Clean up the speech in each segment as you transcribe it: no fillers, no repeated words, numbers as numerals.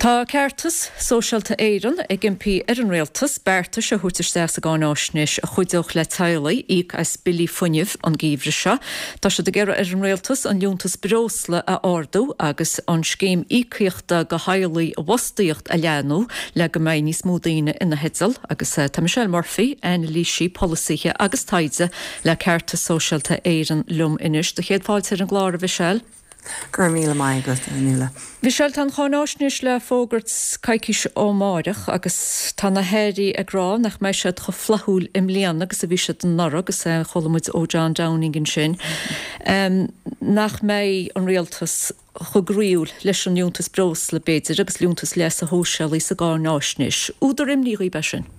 Tá ceartas sóisialta éireann ag impí ar an réaltas bearta se thuirteiste a gáin áisnis a chuideoch le tailaí íc as bilí funineh an gíomhre se. Tá se de gcéire ar an réaltas an dúntas brósla a ardú agus an scéim ícíochta go hailaí a bhustaíocht a leanú le go mbeidh níos mó daoine ina hedzal agus tá Michelle Murphy an lísí polísaithe agus taide le ceartas sóisialta éireann lum inis. De chéad fáilte ar an gláir Michelle. Gur míle maigat inile. Bhíseil tan chánáisnis le fógurt caiiciis ó máireach agus tá na héirí agrá nach mé se go flathúil im líana agus a bhí se den nara agus cholamid ó John Downing sin. Nach mé an réaltas chugriúil leis an lúntas bros le béidir agus lúntas leis a hósealaí sa gánáisnis. Údar im níí be sin?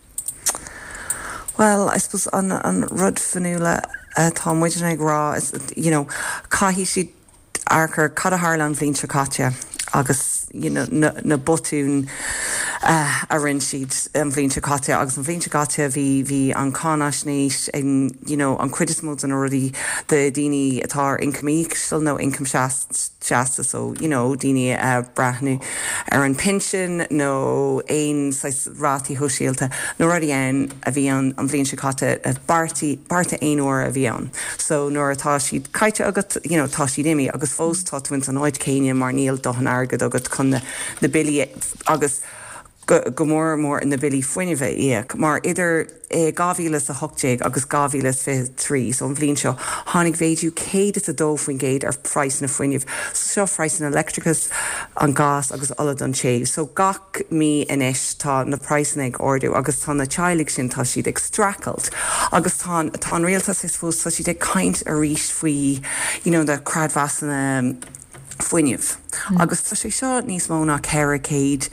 Well, I suppose an rud fanúla tá muidir ag rá is, caihí si arcar cad a Harlan bhín Chakatia agus na botún a rinn siad an bhín Chakatia agus an bhín Chakatia bhí an cánaisnéis an cuidismód an ruí de daoine atá incomíc still nó income seasta so daoine brathnú ar an pension nó aon rátaí thóisialta nó ruí ann a bhí an bhín Chakatia barta aon uair a bhí an. So nuair atá siad caite agat tá siad imi agus fós tá tuint an áid céine mar níl dohan agad agat chun na bilí agus go mór in na bilí foiineh íag, mar idir 2008 agus 2023 so an bhlíonn seo tháinig bhéidú céad a dómhain géad ar price na foiineh seo price an electricus an gas agus ala don chéh. So gach mí inis tá na price ag ordú agus tá na teigh sin tá siad ag stracalt agus tá réaltas is fós tá siad ag caint a ríis faoi de cradhasanna foiineh. Agus tá sé seo níos mó ná €100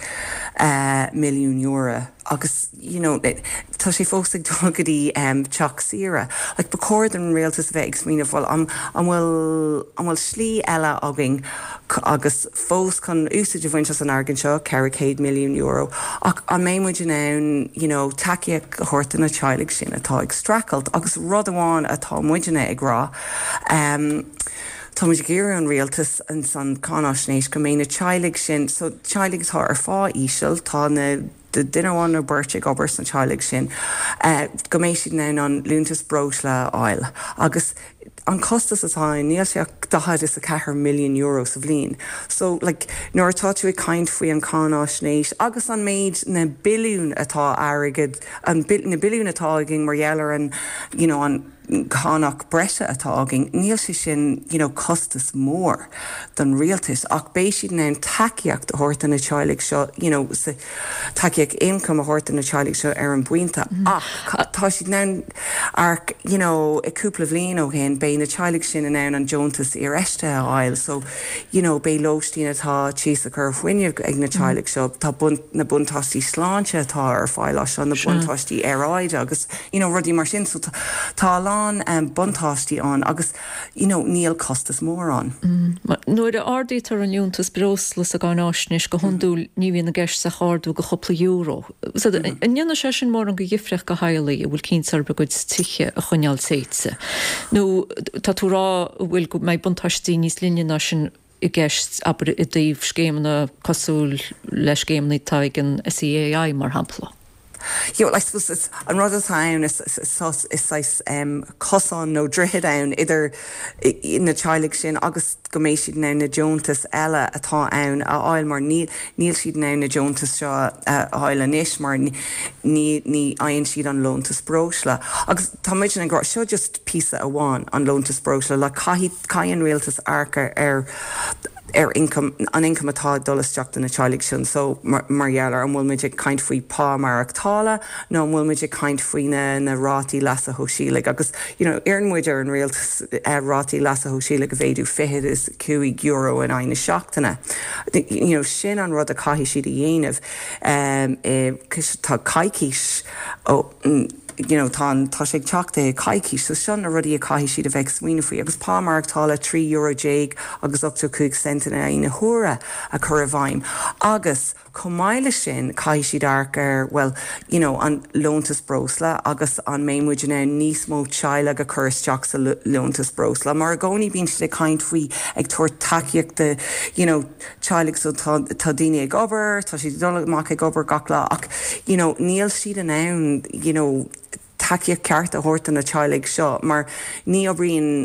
milliún agus tá sé fóstig dogadí teach sira. Like becord an réaltas bheith exmína bhil an bhfuil slí eile agin agus fós chun úsáid a bhaintas an argan seo €100 milliún ach an mémuid ann takeíoch a thuirta na teigh sin atá ag stracalt agus rud amháin atá muideanna ag rá. Tá muid géir an réaltas an san cánaisnéis go mé na teigh sin, so teigh tá ar fá íseal tá na de duineháin ar burte gobars na teigh sin go mééis siad ná an lúntas bros le áil agus an costas atá níl sé dahad is a €4 milliún sa bhlín. So nuair atá tú caint faoi an cánaisnéis agus an méid na bilún atá airigid na bilún atá agin margheallar an cánach breise atá agin níl sé sin costas mór don réaltas ach bééis siad ná takeíocht a thuirta na teigh seo takeíoch income a thuirta na teigh seo ar an buinte ach tá siad ná ar i cúpla bhlíon ó hen bé na teigh sin in an Jonetas ar eiste áil so bé lóistín atá tíos a chur foiineh ag na teigh seo tá na buntáistí sláinte atá ar fáil seo na buntáistí aráid agus rudí mar sin so tá buntáistí an agus níl costas mór an. Nuair a ardítar an lúntas broslas a gánáisnis go honúil ní bhíon na gceist sa cháardú go chopla euro. An dhéanana sé sin mór an go dhifreach go hailaí a bhfuil cínsar be goid tiche a chuneal séitse. nó tá tú rá bhfuil go méid buntáistí níos líneanna sin i gceist aber i dtíobh scéimna cosúil leis scéimnaí taigen SEAI mar hampla. I suppose it's an rather time is cosán nó drithid ann idir in na teigh sin agus go mééis siad ná na Jonetas eile atá ann a áil mar níl siad ná na Jonetas seo áil anis mar ní aonn siad an lúntas bróisle. Agus tá muid an grá seo just písa amháin an lúntas bróisle le caian réaltas arca ar income atá dolasteach na teigh sin so margheallar an bhfuil muid ag caint faoi pá mar achtála nó bhfuil muid ag caint faoine na rátaí las a hóisiúla agus ar muid ar an réaltas rátaí las a hóisiúla go bhéadú €50 in aine seachtainna. Sin an rud a caithí siad a dhéanamh tá caiiciis tá sé teachta caiici so sin a rudí a caihi siad a bheith smuoine faoi, agus pámartála €3 agus up to 2 cent ina thura a chur a bhaim. Agus comáile sin caihi siad arcar, well, an Lóntas Brosla agus an méimmuidirna níos mó teile a chur isteach sa Lóntas Brosla. Mar gcónaí bín si le caint faoi ag tuair takeíocht de, teilig so tá daine ag obair, tá si dul amach ag obair gacla ach, níl siad an ann, takeíocht ceart a thuirta na teilig seo, mar ní oibríonn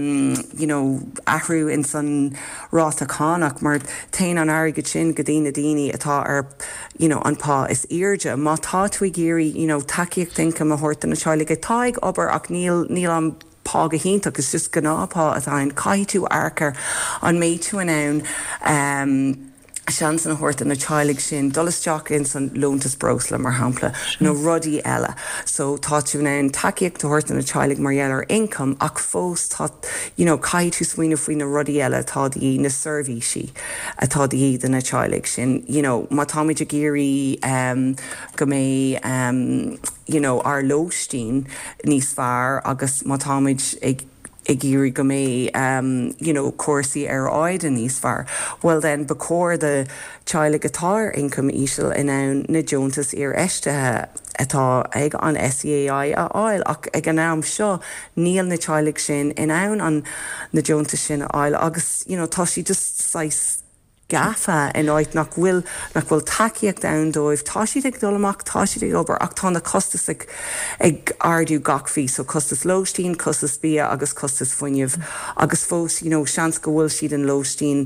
ahrú in san ráta cánach, mar tain an airgid sin go dtína daoine atá ar an pá is irde, má tá tú géirí takeíocht tinca a thuirta na teilig atá ag obair ach níl an pá go hinntaach is just gnápá atá an caiith tú arcar an méid tú an ann sean san thuirta na teilig sin dolasteach in san Lóntas Brosla mar hampla nó rudaí eile. So tá tú an takeíocht thuirta na teilig mar dhéalar income ach fós tá caiith tú smuoine faoin na rudaí eile tá í na servicesí atá iad na teilig sin. Má táid a géirí go mé ar lóistín níos fearr agus má táid ag géirí go mé cuasaí ar áid a níos fearr. Well then, becóir de teilig atá income ísisiil in ann na Jonetas ar eistethe atá ag an SEAI a áil ach ag an am seo níl na teilig sin in ann an na Jonetas sin a áil agus tá si just sais gafa in áit nach bhfuil takeíocht ann dóibh tá siad ag dul amach tá siad ag obair ach tá na costas ag ardú gachfií so costas lóistín, costas bia agus costas fuinneamh agus fós seans go bhfuil siad an lóistín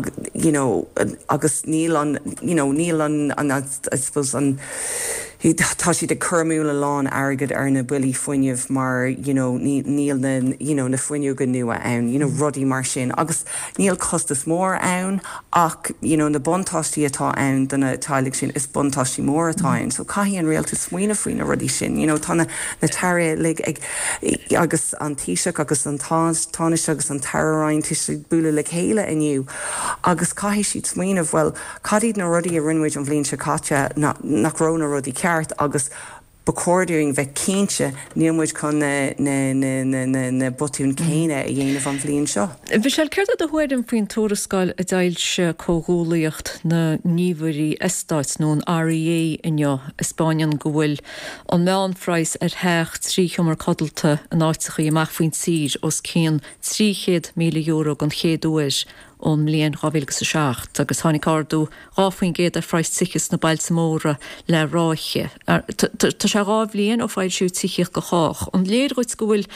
agus níl an I suppose an tá siad a curmúla lán agad ar na buí foiineh mar níl na foiinú go nua ann, rudaí mar sin agus níl costas mór ann ach na buntáistí atá ann donna teilig sin is buntáistí mór atáin, so caihí an réalta smuoine faoin na rudaí sin, tá na taire ag agus an tíiseach agus an táis agus an tararáin tuiste buúla le chéile inniu agus caihí siad smuoineh well cadíad na rudaí a rinmuid an bhlíonn se caite nach ró na rudaí ceart agus becording bheith cínte níomid chun na botún céine a dhéanamh an bhliain seo. Bhí sé ceirta a thuir an faoin tóirascáil a d'fhill cógólaíocht na níomhairí Estáit nó an REA inneo Spáinean go bhfuil an meán phráis ar theach trí chumar codalta an áiticha amach faoin tír os céan €300 milliún an chéadúir ón mbliain 2007 agus tháinig ardú ráfaoin géad ar phráis tichas na Bailsa Móra le ráiche. Tá sé rá bbliain ó fáil siú tichiach go chách. An léirghid go bhfuil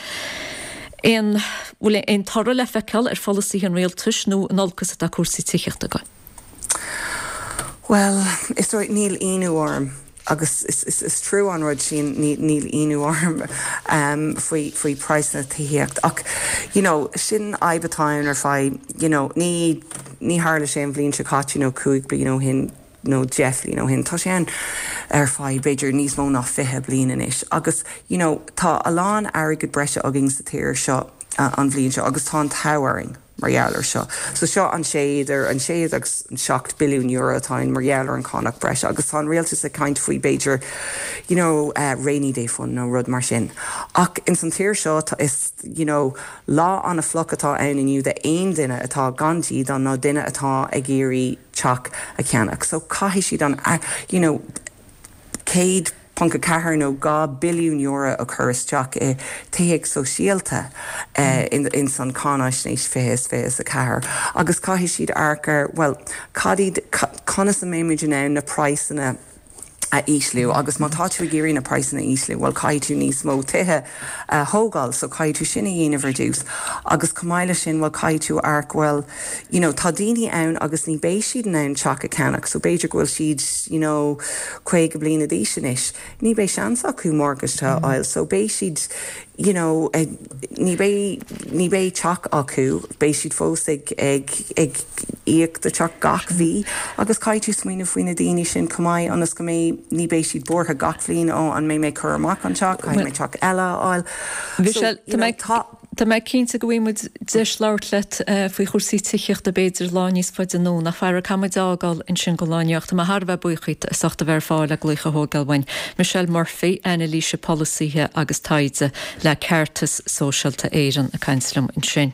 ein tarra le feiceáil ar folasaí an réaltas nó an olcas a cuasaí tichiachta go. Well, is right níl inú orm. Agus is trú an rud sin níl inú orm faoi price na tííocht ach sin aibatáin ar fáid ní hála sé an bblionn se catí cúig blian hin nó Jeffley hin tá sé an ar fáid beidir níos mó nach 20 blian inis agus tá a lán airgid breise agin sa tíir seo an bblion seo agus tá towering margheallar seo. So seo an séad agus an €7 billiún atáin margheallar an connacht breise agus tá réaltas a caint faoi beidir rainy day fund nó rud mar sin. Ach in san tíir seo is lá an a floch atá ann inniu de aon duine atá gandí don ná duine atá ag géirí teach a ceannach. So caithí siad an céad Punca cahar nó €2 billiún a chuiristeach taíag sosialta in san cáis nééis fés a cahar. Agus caithí siad arcar, well, cadíd conas a méimiid na praisana a ísliú, agus má táú géirí na praisana ísliú, well caiú níos mó tuthe hógáil, so caiú sinna dhéanamh reduce. Agus cumáile sin bhil caiú arc, well, tá daoine ann agus ní bééis siad an ann teach a ceannach, so béidir bhfuil siad, chuig bliana díisiis. Ní bééis seansa acu mórgaiste áil, so bééis siad ní bé teach acu, bééis siad fós ag íoc de teach gach bhí, agus caiú smuoine faoine daoine sin cumáid anas go mé ní bééis siad bortha gach bhlín ó an mé chur amach an teach, caiid mé teach eile áil. Tá me cínta go bhfuimid deis leirlet faoi chósaí tuicheocht a béidir láníos foiid an nó nach fear camadágáil in sin go láineocht a Harbheith buchaid soachta bhar fáil a glucha hógalhain. Michelle Murphy ena líse policíthe agus taide le Ceartas Sóisialta Éireann a Cainslum in sin.